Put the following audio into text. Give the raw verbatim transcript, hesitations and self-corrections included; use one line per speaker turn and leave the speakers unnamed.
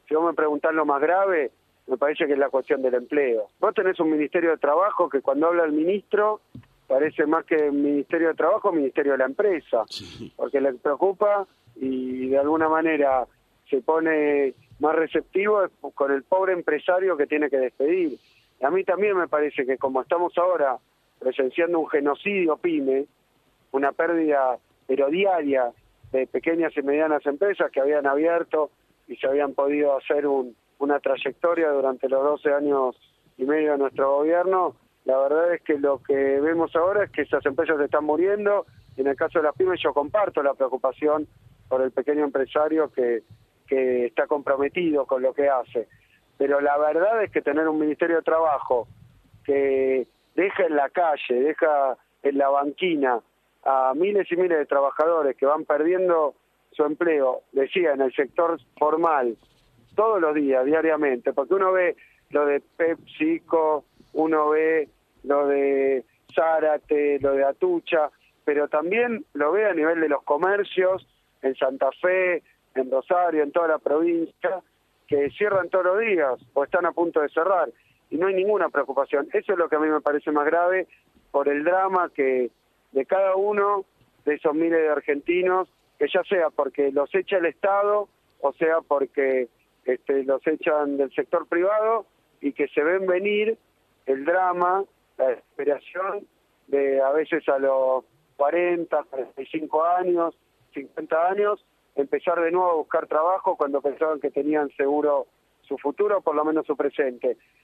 si vos me preguntás lo más grave, me parece que es la cuestión del empleo. Vos tenés un Ministerio de Trabajo que cuando habla el ministro parece más que Ministerio de Trabajo, Ministerio de la Empresa,
Sí.
porque le preocupa y de alguna manera se pone más receptivo con el pobre empresario que tiene que despedir. Y a mí también me parece que como estamos ahora presenciando un genocidio pyme, una pérdida pero diaria de pequeñas y medianas empresas que habían abierto y se habían podido hacer un, una trayectoria durante los doce años y medio de nuestro gobierno, la verdad es que lo que vemos ahora es que esas empresas se están muriendo. En el caso de las pymes yo comparto la preocupación por el pequeño empresario que, que está comprometido con lo que hace. Pero la verdad es que tener un Ministerio de Trabajo que deja en la calle, deja en la banquina a miles y miles de trabajadores que van perdiendo su empleo, decía, en el sector formal, todos los días, diariamente, porque uno ve lo de PepsiCo, uno ve lo de Zárate, lo de Atucha, pero también lo ve a nivel de los comercios, en Santa Fe, en Rosario, en toda la provincia, que cierran todos los días o están a punto de cerrar, y no hay ninguna preocupación. Eso es lo que a mí me parece más grave, por el drama que de cada uno de esos miles de argentinos, que ya sea porque los echa el Estado, o sea porque este, los echan del sector privado, y que se ven venir el drama, la desesperación de a veces a los cuarenta, cuarenta y cinco años, cincuenta años, empezar de nuevo a buscar trabajo cuando pensaban que tenían seguro su futuro, o por lo menos su presente.